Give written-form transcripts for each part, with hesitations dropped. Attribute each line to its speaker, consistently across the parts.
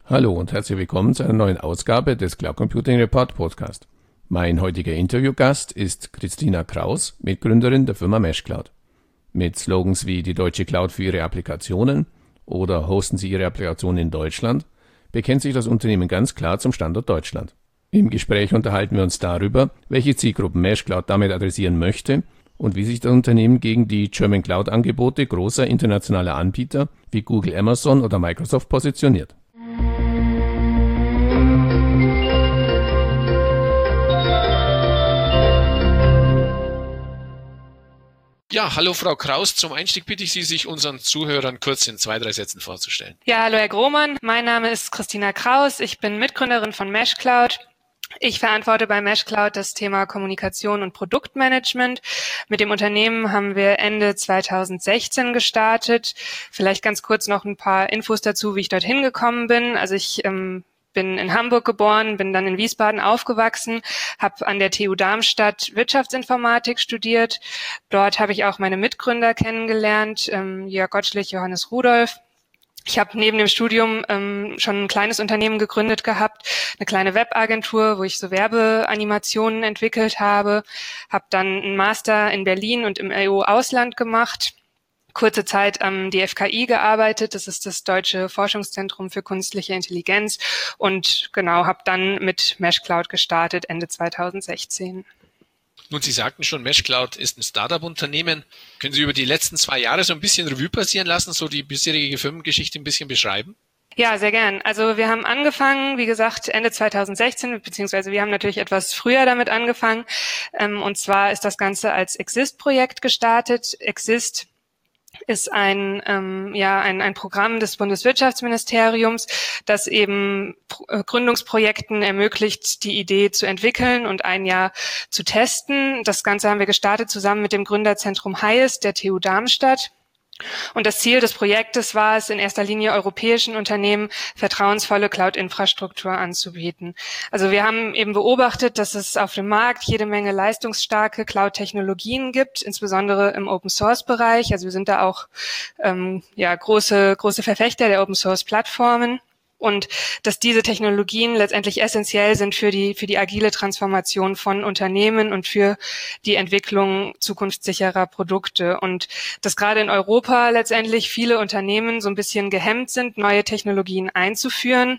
Speaker 1: Hallo und herzlich willkommen zu einer neuen Ausgabe des Cloud Computing Report Podcast. Mein heutiger Interviewgast ist Christina Kraus, Mitgründerin der Firma Meshcloud. Mit Slogans wie die deutsche Cloud für Ihre Applikationen oder hosten Sie Ihre Applikationen in Deutschland, bekennt sich das Unternehmen ganz klar zum Standort Deutschland. Im Gespräch unterhalten wir uns darüber, welche Zielgruppen Meshcloud damit adressieren möchte und wie sich das Unternehmen gegen die German Cloud-Angebote großer internationaler Anbieter wie Google, Amazon oder Microsoft positioniert.
Speaker 2: Ja, hallo Frau Kraus. Zum Einstieg bitte ich Sie, sich unseren Zuhörern kurz in 2-3 Sätzen vorzustellen.
Speaker 3: Ja, hallo Herr Grohmann. Mein Name ist Christina Kraus. Ich bin Mitgründerin von Meshcloud. Ich verantworte bei Meshcloud das Thema Kommunikation und Produktmanagement. Mit dem Unternehmen haben wir Ende 2016 gestartet. Vielleicht ganz kurz noch ein paar Infos dazu, wie ich dorthin gekommen bin. Also ich bin in Hamburg geboren, bin dann in Wiesbaden aufgewachsen, habe an der TU Darmstadt Wirtschaftsinformatik studiert. Dort habe ich auch meine Mitgründer kennengelernt, Jörg Gottschlich, Johannes Rudolph. Ich habe neben dem Studium schon ein kleines Unternehmen gegründet gehabt, eine kleine Webagentur, wo ich so Werbeanimationen entwickelt habe, habe dann einen Master in Berlin und im EU-Ausland gemacht. Kurze Zeit am DFKI gearbeitet, das ist das Deutsche Forschungszentrum für künstliche Intelligenz und genau, habe dann mit Meshcloud gestartet Ende 2016.
Speaker 2: Nun, Sie sagten schon, Meshcloud ist ein Startup-Unternehmen. Können Sie über die letzten 2 Jahre so ein bisschen Revue passieren lassen, so die bisherige Firmengeschichte ein bisschen beschreiben?
Speaker 3: Ja, sehr gern. Also wir haben angefangen, wie gesagt, Ende 2016, beziehungsweise wir haben natürlich etwas früher damit angefangen. Und zwar ist das Ganze als Exist-Projekt gestartet. Exist ist ein Programm des Bundeswirtschaftsministeriums, das eben Gründungsprojekten ermöglicht, die Idee zu entwickeln und ein Jahr zu testen. Das Ganze haben wir gestartet zusammen mit dem Gründerzentrum HIGHEST der TU Darmstadt. Und das Ziel des Projektes war es, in erster Linie europäischen Unternehmen vertrauensvolle Cloud-Infrastruktur anzubieten. Also wir haben eben beobachtet, dass es auf dem Markt jede Menge leistungsstarke Cloud-Technologien gibt, insbesondere im Open-Source-Bereich. Also wir sind da auch große Verfechter der Open-Source-Plattformen. Und dass diese Technologien letztendlich essentiell sind für die agile Transformation von Unternehmen und für die Entwicklung zukunftssicherer Produkte. Und dass gerade in Europa letztendlich viele Unternehmen so ein bisschen gehemmt sind, neue Technologien einzuführen,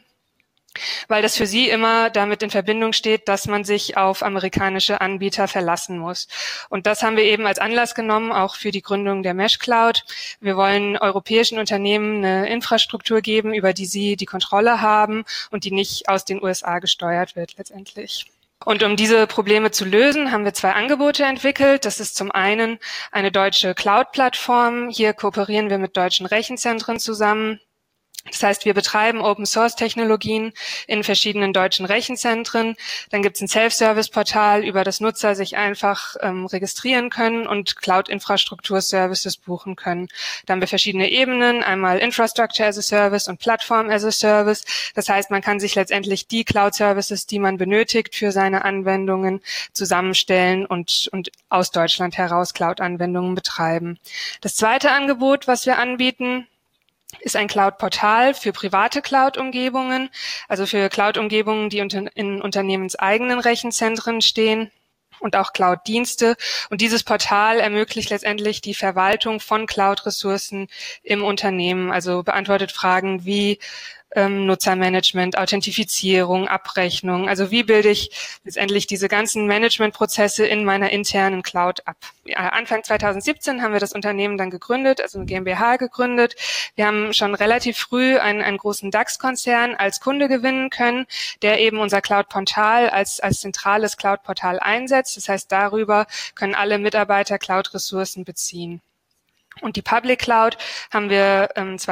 Speaker 3: weil das für sie immer damit in Verbindung steht, dass man sich auf amerikanische Anbieter verlassen muss. Und das haben wir eben als Anlass genommen, auch für die Gründung der Meshcloud. Wir wollen europäischen Unternehmen eine Infrastruktur geben, über die sie die Kontrolle haben und die nicht aus den USA gesteuert wird letztendlich. Und um diese Probleme zu lösen, haben wir 2 Angebote entwickelt. Das ist zum einen eine deutsche Cloud-Plattform. Hier kooperieren wir mit deutschen Rechenzentren zusammen. Das heißt, wir betreiben Open-Source-Technologien in verschiedenen deutschen Rechenzentren. Dann gibt es ein Self-Service-Portal, über das Nutzer sich einfach registrieren können und Cloud-Infrastruktur-Services buchen können. Da haben wir verschiedene Ebenen, einmal Infrastructure as a Service und Plattform as a Service. Das heißt, man kann sich letztendlich die Cloud-Services, die man benötigt für seine Anwendungen, zusammenstellen und aus Deutschland heraus Cloud-Anwendungen betreiben. Das zweite Angebot, was wir anbieten, ist ein Cloud-Portal für private Cloud-Umgebungen, also für Cloud-Umgebungen, die in unternehmenseigenen Rechenzentren stehen und auch Cloud-Dienste. Und dieses Portal ermöglicht letztendlich die Verwaltung von Cloud-Ressourcen im Unternehmen, also beantwortet Fragen wie Nutzermanagement, Authentifizierung, Abrechnung. Also wie bilde ich letztendlich diese ganzen Managementprozesse in meiner internen Cloud ab? Ja, Anfang 2017 haben wir das Unternehmen dann gegründet, also eine GmbH gegründet. Wir haben schon relativ früh einen großen DAX-Konzern als Kunde gewinnen können, der eben unser Cloud-Portal als zentrales Cloud-Portal einsetzt. Das heißt, darüber können alle Mitarbeiter Cloud-Ressourcen beziehen. Und die Public Cloud haben wir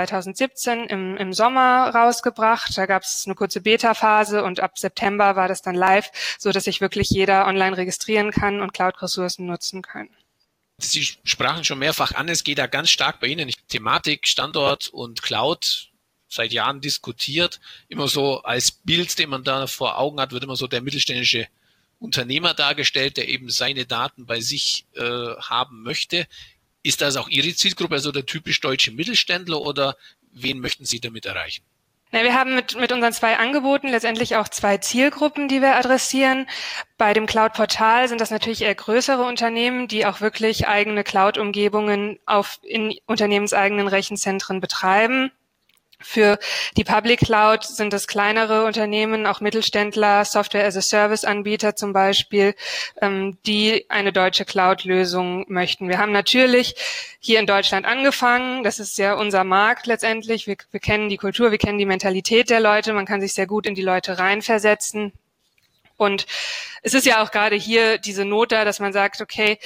Speaker 3: 2017 im Sommer rausgebracht. Da gab es eine kurze Beta-Phase und ab September war das dann live, so dass sich wirklich jeder online registrieren kann und Cloud-Ressourcen nutzen kann.
Speaker 2: Sie sprachen schon mehrfach an, es geht da ganz stark bei Ihnen. Thematik, Standort und Cloud seit Jahren diskutiert. Immer so als Bild, den man da vor Augen hat, wird immer so der mittelständische Unternehmer dargestellt, der eben seine Daten bei sich haben möchte. Ist das auch Ihre Zielgruppe, also der typisch deutsche Mittelständler, oder wen möchten Sie damit erreichen?
Speaker 3: Na, wir haben mit unseren 2 Angeboten letztendlich auch 2 Zielgruppen, die wir adressieren. Bei dem Cloud-Portal sind das natürlich eher größere Unternehmen, die auch wirklich eigene Cloud-Umgebungen in unternehmenseigenen Rechenzentren betreiben. Für die Public Cloud sind es kleinere Unternehmen, auch Mittelständler, Software-as-a-Service-Anbieter zum Beispiel, die eine deutsche Cloud-Lösung möchten. Wir haben natürlich hier in Deutschland angefangen. Das ist ja unser Markt letztendlich. Wir kennen die Kultur, wir kennen die Mentalität der Leute. Man kann sich sehr gut in die Leute reinversetzen. Und es ist ja auch gerade hier diese Not da, dass man sagt, okay,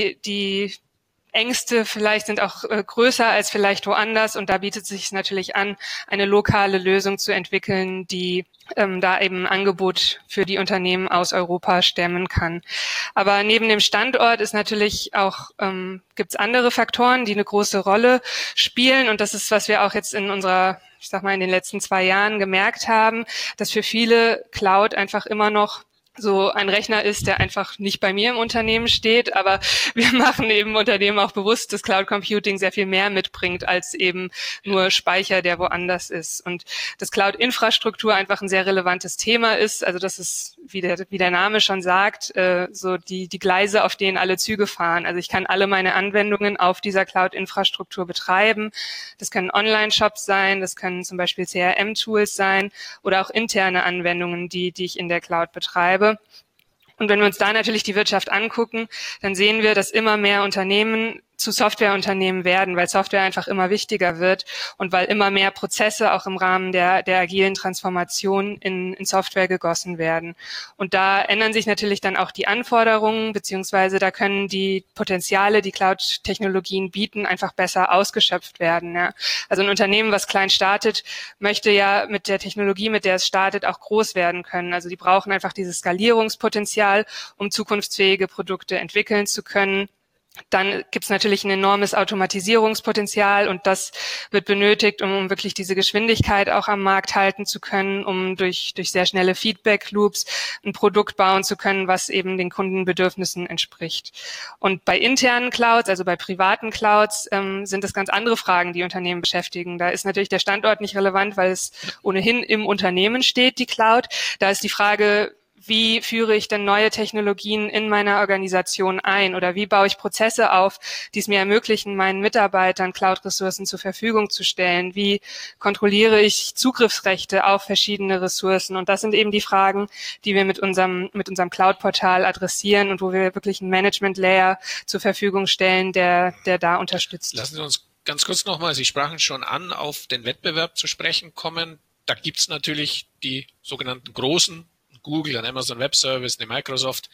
Speaker 3: die Ängste vielleicht sind auch größer als vielleicht woanders und da bietet es sich natürlich an, eine lokale Lösung zu entwickeln, die da eben ein Angebot für die Unternehmen aus Europa stemmen kann. Aber neben dem Standort ist natürlich auch gibt es andere Faktoren, die eine große Rolle spielen und das ist, was wir auch jetzt in unserer, ich sag mal, in den letzten 2 Jahren gemerkt haben, dass für viele Cloud einfach immer noch so ein Rechner ist, der einfach nicht bei mir im Unternehmen steht, aber wir machen eben Unternehmen auch bewusst, dass Cloud Computing sehr viel mehr mitbringt als eben nur Speicher, der woanders ist. Und dass Cloud-Infrastruktur einfach ein sehr relevantes Thema ist, also das ist, wie der Name schon sagt, so die Gleise, auf denen alle Züge fahren. Also ich kann alle meine Anwendungen auf dieser Cloud-Infrastruktur betreiben. Das können Online-Shops sein, das können zum Beispiel CRM-Tools sein oder auch interne Anwendungen, die ich in der Cloud betreibe. Und wenn wir uns da natürlich die Wirtschaft angucken, dann sehen wir, dass immer mehr Unternehmen zu Softwareunternehmen werden, weil Software einfach immer wichtiger wird und weil immer mehr Prozesse auch im Rahmen der agilen Transformation in Software gegossen werden. Und da ändern sich natürlich dann auch die Anforderungen, beziehungsweise da können die Potenziale, die Cloud-Technologien bieten, einfach besser ausgeschöpft werden. Ja. Also ein Unternehmen, was klein startet, möchte ja mit der Technologie, mit der es startet, auch groß werden können. Also die brauchen einfach dieses Skalierungspotenzial, um zukunftsfähige Produkte entwickeln zu können. Dann gibt es natürlich ein enormes Automatisierungspotenzial und das wird benötigt, um wirklich diese Geschwindigkeit auch am Markt halten zu können, um durch sehr schnelle Feedback-Loops ein Produkt bauen zu können, was eben den Kundenbedürfnissen entspricht. Und bei internen Clouds, also bei privaten Clouds, sind es ganz andere Fragen, die Unternehmen beschäftigen. Da ist natürlich der Standort nicht relevant, weil es ohnehin im Unternehmen steht, die Cloud. Da ist die Frage, wie führe ich denn neue Technologien in meiner Organisation ein oder wie baue ich Prozesse auf, die es mir ermöglichen, meinen Mitarbeitern Cloud-Ressourcen zur Verfügung zu stellen? Wie kontrolliere ich Zugriffsrechte auf verschiedene Ressourcen? Und das sind eben die Fragen, die wir mit unserem Cloud-Portal adressieren und wo wir wirklich einen Management-Layer zur Verfügung stellen, der da unterstützt.
Speaker 2: Lassen Sie uns ganz kurz nochmal, Sie sprachen schon an, auf den Wettbewerb zu sprechen kommen. Da gibt es natürlich die sogenannten großen Google, ein Amazon Web Service, eine Microsoft,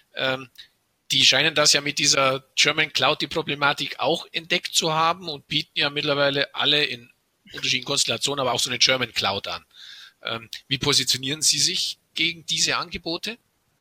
Speaker 2: die scheinen das ja mit dieser German Cloud die Problematik auch entdeckt zu haben und bieten ja mittlerweile alle in unterschiedlichen Konstellationen, aber auch so eine German Cloud an. Wie positionieren Sie sich gegen diese Angebote?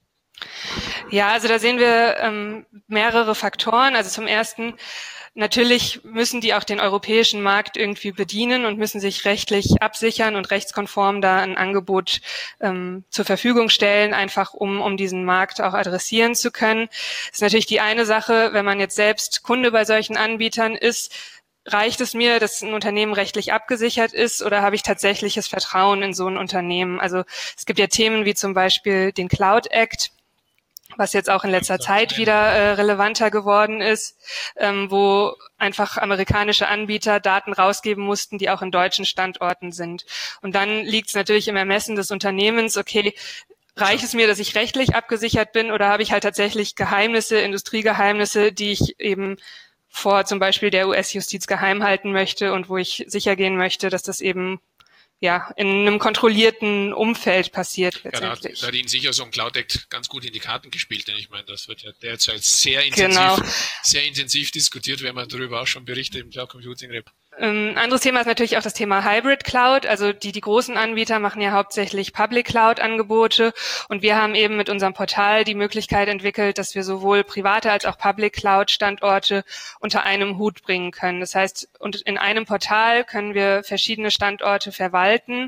Speaker 3: Ja, also da sehen wir mehrere Faktoren. Also zum ersten, natürlich müssen die auch den europäischen Markt irgendwie bedienen und müssen sich rechtlich absichern und rechtskonform da ein Angebot zur Verfügung stellen, einfach um diesen Markt auch adressieren zu können. Das ist natürlich die eine Sache, wenn man jetzt selbst Kunde bei solchen Anbietern ist, reicht es mir, dass ein Unternehmen rechtlich abgesichert ist oder habe ich tatsächliches Vertrauen in so ein Unternehmen? Also es gibt ja Themen wie zum Beispiel den Cloud Act, was jetzt auch in letzter Zeit wieder relevanter geworden ist, wo einfach amerikanische Anbieter Daten rausgeben mussten, die auch in deutschen Standorten sind. Und dann liegt es natürlich im Ermessen des Unternehmens, okay, reicht es mir, dass ich rechtlich abgesichert bin oder habe ich halt tatsächlich Geheimnisse, Industriegeheimnisse, die ich eben vor zum Beispiel der US-Justiz geheim halten möchte und wo ich sicher gehen möchte, dass das eben ja, in einem kontrollierten Umfeld passiert letztendlich.
Speaker 2: Da hat Ihnen sicher so ein Cloud Act ganz gut in die Karten gespielt, denn ich meine, das wird ja derzeit sehr intensiv diskutiert, wenn man darüber auch schon berichtet im Cloud Computing Report.
Speaker 3: Anderes Thema ist natürlich auch das Thema Hybrid Cloud. Also die großen Anbieter machen ja hauptsächlich Public Cloud Angebote und wir haben eben mit unserem Portal die Möglichkeit entwickelt, dass wir sowohl private als auch Public Cloud Standorte unter einem Hut bringen können. Das heißt, und in einem Portal können wir verschiedene Standorte verwalten.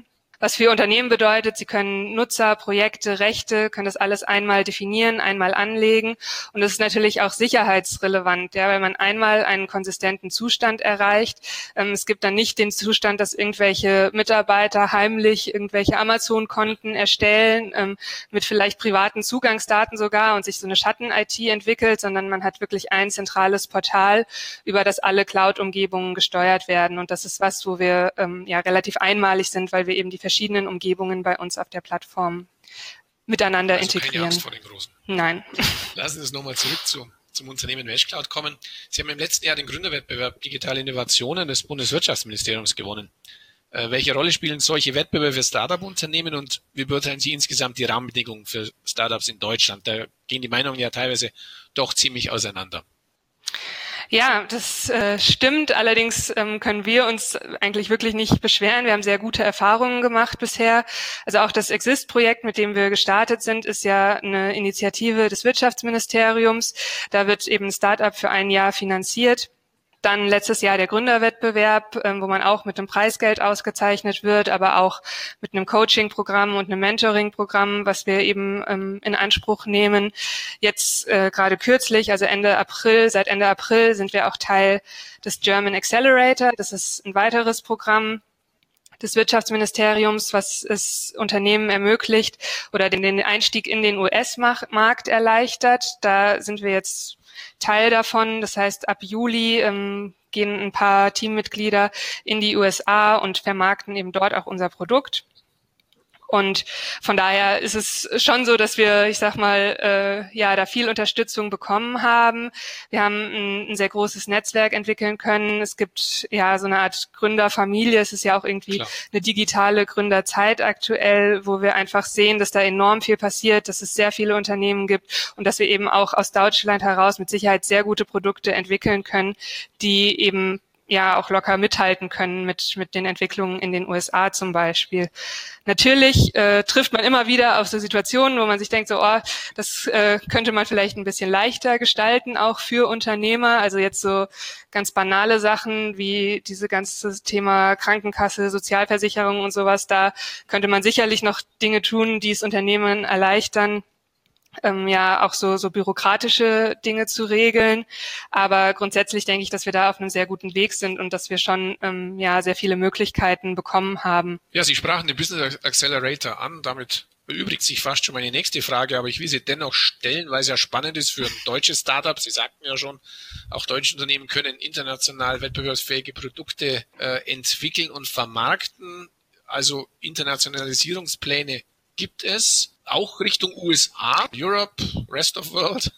Speaker 3: was für Unternehmen bedeutet, sie können Nutzer, Projekte, Rechte, können das alles einmal definieren, einmal anlegen. Und das ist natürlich auch sicherheitsrelevant, ja, weil man einmal einen konsistenten Zustand erreicht. Es gibt dann nicht den Zustand, dass irgendwelche Mitarbeiter heimlich irgendwelche Amazon-Konten erstellen, mit vielleicht privaten Zugangsdaten sogar und sich so eine Schatten-IT entwickelt, sondern man hat wirklich ein zentrales Portal, über das alle Cloud-Umgebungen gesteuert werden. Und das ist was, wo wir relativ einmalig sind, weil wir eben die verschiedenen Umgebungen bei uns auf der Plattform miteinander integrieren.
Speaker 2: Keine Angst vor den Großen.
Speaker 3: Nein.
Speaker 2: Lassen Sie uns nochmal zurück zum Unternehmen Meshcloud kommen. Sie haben im letzten Jahr den Gründerwettbewerb Digitale Innovationen des Bundeswirtschaftsministeriums gewonnen. Welche Rolle spielen solche Wettbewerbe für Startup-Unternehmen und wie beurteilen Sie insgesamt die Rahmenbedingungen für Startups in Deutschland? Da gehen die Meinungen ja teilweise doch ziemlich auseinander.
Speaker 3: Ja, das stimmt. Allerdings können wir uns eigentlich wirklich nicht beschweren. Wir haben sehr gute Erfahrungen gemacht bisher. Also auch das Exist-Projekt, mit dem wir gestartet sind, ist ja eine Initiative des Wirtschaftsministeriums. Da wird eben ein Start-up für ein Jahr finanziert. Dann letztes Jahr der Gründerwettbewerb, wo man auch mit einem Preisgeld ausgezeichnet wird, aber auch mit einem Coaching-Programm und einem Mentoring-Programm, was wir eben in Anspruch nehmen. Jetzt gerade kürzlich, also seit Ende April sind wir auch Teil des German Accelerator. Das ist ein weiteres Programm des Wirtschaftsministeriums, was es Unternehmen ermöglicht oder den Einstieg in den US-Markt erleichtert. Da sind wir jetzt Teil davon. Das heißt, ab Juli gehen ein paar Teammitglieder in die USA und vermarkten eben dort auch unser Produkt. Und von daher ist es schon so, dass wir, da viel Unterstützung bekommen haben. Wir haben ein sehr großes Netzwerk entwickeln können. Es gibt ja so eine Art Gründerfamilie. Es ist ja auch irgendwie eine digitale Gründerzeit aktuell, wo wir einfach sehen, dass da enorm viel passiert, dass es sehr viele Unternehmen gibt und dass wir eben auch aus Deutschland heraus mit Sicherheit sehr gute Produkte entwickeln können, die eben auch locker mithalten können mit den Entwicklungen in den USA zum Beispiel. Natürlich trifft man immer wieder auf so Situationen, wo man sich denkt, das könnte man vielleicht ein bisschen leichter gestalten, auch für Unternehmer. Also jetzt so ganz banale Sachen wie diese ganze Thema Krankenkasse, Sozialversicherung und sowas, da könnte man sicherlich noch Dinge tun, die es Unternehmen erleichtern, auch so bürokratische Dinge zu regeln. Aber grundsätzlich denke ich, dass wir da auf einem sehr guten Weg sind und dass wir schon sehr viele Möglichkeiten bekommen haben.
Speaker 2: Ja, Sie sprachen den Business Accelerator an. Damit erübrigt sich fast schon meine nächste Frage, aber ich will sie dennoch stellen, weil es ja spannend ist für ein deutsches Startup. Sie sagten ja schon, auch deutsche Unternehmen können international wettbewerbsfähige Produkte entwickeln und vermarkten. Also Internationalisierungspläne gibt es. Auch Richtung USA, Europe, Rest of World?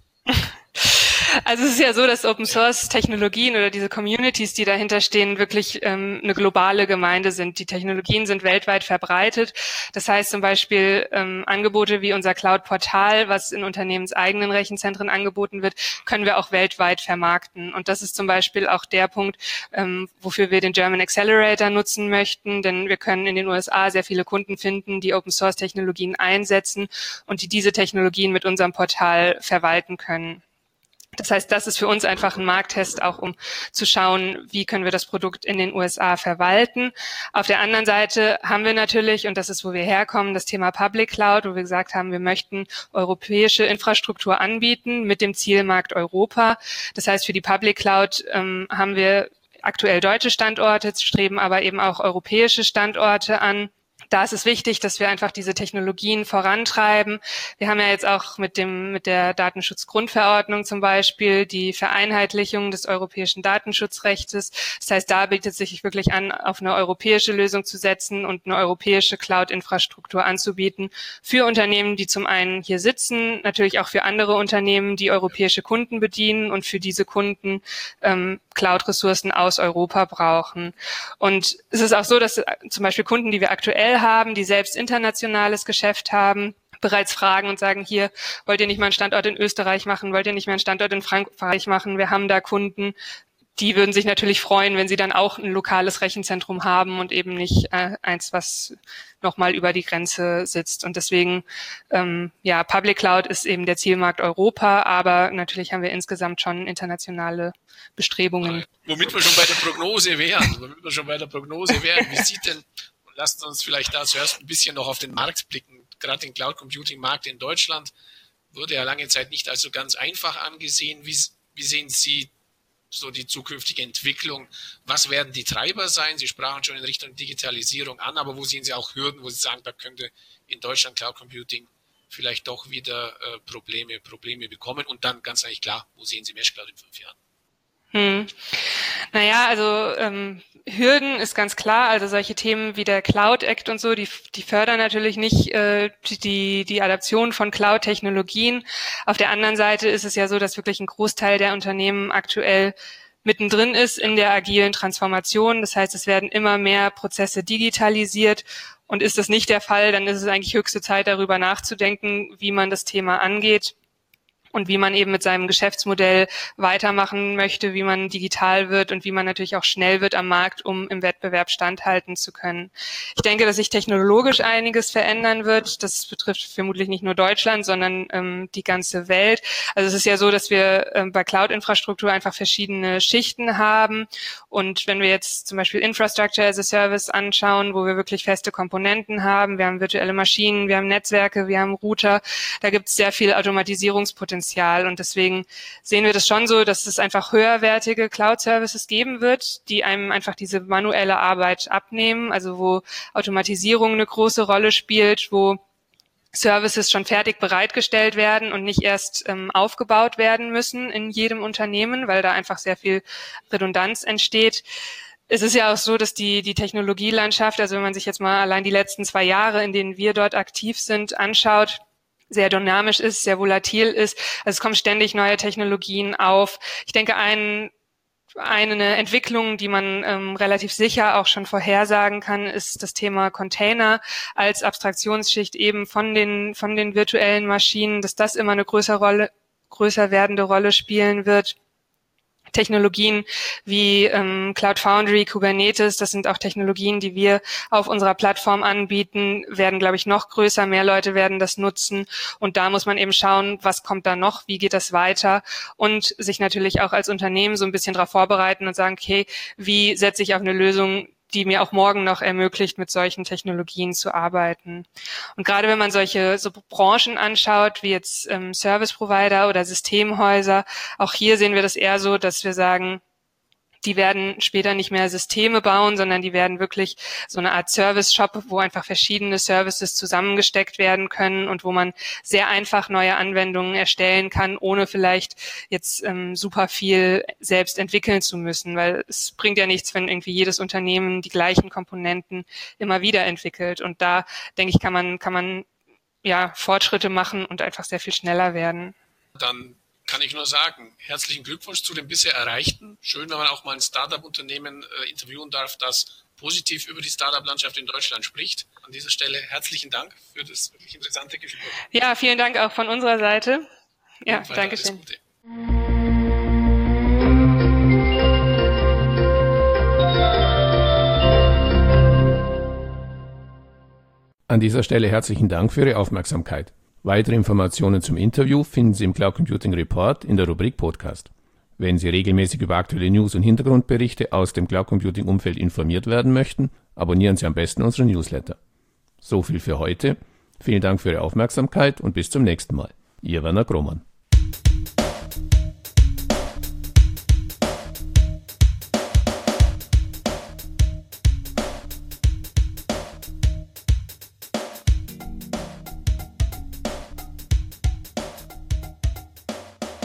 Speaker 3: Also es ist ja so, dass Open-Source-Technologien oder diese Communities, die dahinter stehen, wirklich eine globale Gemeinde sind. Die Technologien sind weltweit verbreitet. Das heißt zum Beispiel Angebote wie unser Cloud-Portal, was in unternehmenseigenen Rechenzentren angeboten wird, können wir auch weltweit vermarkten. Und das ist zum Beispiel auch der Punkt, wofür wir den German Accelerator nutzen möchten. Denn wir können in den USA sehr viele Kunden finden, die Open-Source-Technologien einsetzen und die diese Technologien mit unserem Portal verwalten können. Das heißt, das ist für uns einfach ein Markttest, auch um zu schauen, wie können wir das Produkt in den USA verwalten. Auf der anderen Seite haben wir natürlich, und das ist, wo wir herkommen, das Thema Public Cloud, wo wir gesagt haben, wir möchten europäische Infrastruktur anbieten mit dem Zielmarkt Europa. Das heißt, für die Public Cloud haben wir aktuell deutsche Standorte, streben aber eben auch europäische Standorte an. Da ist es wichtig, dass wir einfach diese Technologien vorantreiben. Wir haben ja jetzt auch mit der Datenschutzgrundverordnung zum Beispiel die Vereinheitlichung des europäischen Datenschutzrechtes. Das heißt, da bietet sich wirklich an, auf eine europäische Lösung zu setzen und eine europäische Cloud-Infrastruktur anzubieten für Unternehmen, die zum einen hier sitzen, natürlich auch für andere Unternehmen, die europäische Kunden bedienen und für diese Kunden Cloud-Ressourcen aus Europa brauchen. Und es ist auch so, dass zum Beispiel Kunden, die wir aktuell haben, die selbst internationales Geschäft haben, bereits fragen und sagen, hier, wollt ihr nicht mal einen Standort in Österreich machen, wollt ihr nicht mal einen Standort in Frankreich machen? Wir haben da Kunden, die würden sich natürlich freuen, wenn sie dann auch ein lokales Rechenzentrum haben und eben nicht eins, was nochmal über die Grenze sitzt. Und deswegen, Public Cloud ist eben der Zielmarkt Europa, aber natürlich haben wir insgesamt schon internationale Bestrebungen.
Speaker 2: Womit wir schon bei der Prognose wären. Wie sieht denn, lasst uns vielleicht da zuerst ein bisschen noch auf den Markt blicken. Gerade den Cloud Computing Markt in Deutschland wurde ja lange Zeit nicht als so ganz einfach angesehen. Wie sehen Sie so die zukünftige Entwicklung? Was werden die Treiber sein? Sie sprachen schon in Richtung Digitalisierung an, aber wo sehen Sie auch Hürden, wo Sie sagen, da könnte in Deutschland Cloud Computing vielleicht doch wieder Probleme bekommen? Und dann ganz eigentlich klar, wo sehen Sie Meshcloud in 5 Jahren?
Speaker 3: Naja, also Hürden ist ganz klar. Also solche Themen wie der Cloud Act und so, die fördern natürlich nicht die Adaption von Cloud-Technologien. Auf der anderen Seite ist es ja so, dass wirklich ein Großteil der Unternehmen aktuell mittendrin ist in der agilen Transformation. Das heißt, es werden immer mehr Prozesse digitalisiert. Und ist das nicht der Fall, dann ist es eigentlich höchste Zeit, darüber nachzudenken, wie man das Thema angeht und wie man eben mit seinem Geschäftsmodell weitermachen möchte, wie man digital wird und wie man natürlich auch schnell wird am Markt, um im Wettbewerb standhalten zu können. Ich denke, dass sich technologisch einiges verändern wird. Das betrifft vermutlich nicht nur Deutschland, sondern die ganze Welt. Also es ist ja so, dass wir bei Cloud-Infrastruktur einfach verschiedene Schichten haben. Und wenn wir jetzt zum Beispiel Infrastructure as a Service anschauen, wo wir wirklich feste Komponenten haben, wir haben virtuelle Maschinen, wir haben Netzwerke, wir haben Router, da gibt es sehr viel Automatisierungspotenzial. Und deswegen sehen wir das schon so, dass es einfach höherwertige Cloud-Services geben wird, die einem einfach diese manuelle Arbeit abnehmen, also wo Automatisierung eine große Rolle spielt, wo Services schon fertig bereitgestellt werden und nicht erst aufgebaut werden müssen in jedem Unternehmen, weil da einfach sehr viel Redundanz entsteht. Es ist ja auch so, dass die Technologielandschaft, also wenn man sich jetzt mal allein die letzten 2 Jahre, in denen wir dort aktiv sind, anschaut, sehr dynamisch ist, sehr volatil ist. Also es kommen ständig neue Technologien auf. Ich denke, eine Entwicklung, die man relativ sicher auch schon vorhersagen kann, ist das Thema Container als Abstraktionsschicht eben von den virtuellen Maschinen, dass das immer eine größer werdende Rolle spielen wird. Technologien wie Cloud Foundry, Kubernetes, das sind auch Technologien, die wir auf unserer Plattform anbieten, werden, glaube ich, noch größer. Mehr Leute werden das nutzen. Und da muss man eben schauen, was kommt da noch, wie geht das weiter und sich natürlich auch als Unternehmen so ein bisschen darauf vorbereiten und sagen, okay, wie setze ich auf eine Lösung, die mir auch morgen noch ermöglicht, mit solchen Technologien zu arbeiten. Und gerade wenn man solche so Branchen anschaut, wie jetzt Service Provider oder Systemhäuser, auch hier sehen wir das eher so, dass wir sagen, die werden später nicht mehr Systeme bauen, sondern die werden wirklich so eine Art Service-Shop, wo einfach verschiedene Services zusammengesteckt werden können und wo man sehr einfach neue Anwendungen erstellen kann, ohne vielleicht jetzt super viel selbst entwickeln zu müssen, weil es bringt ja nichts, wenn irgendwie jedes Unternehmen die gleichen Komponenten immer wieder entwickelt. Und da, denke ich, kann man ja Fortschritte machen und einfach sehr viel schneller werden.
Speaker 2: Dann kann ich nur sagen, herzlichen Glückwunsch zu dem bisher Erreichten. Schön, wenn man auch mal ein Startup-Unternehmen interviewen darf, das positiv über die Startup-Landschaft in Deutschland spricht. An dieser Stelle herzlichen Dank für das wirklich interessante Gespräch.
Speaker 3: Ja, vielen Dank auch von unserer Seite. Ja, danke schön.
Speaker 1: An dieser Stelle herzlichen Dank für Ihre Aufmerksamkeit. Weitere Informationen zum Interview finden Sie im Cloud Computing Report in der Rubrik Podcast. Wenn Sie regelmäßig über aktuelle News und Hintergrundberichte aus dem Cloud Computing Umfeld informiert werden möchten, abonnieren Sie am besten unseren Newsletter. So viel für heute. Vielen Dank für Ihre Aufmerksamkeit und bis zum nächsten Mal. Ihr Werner Grohmann.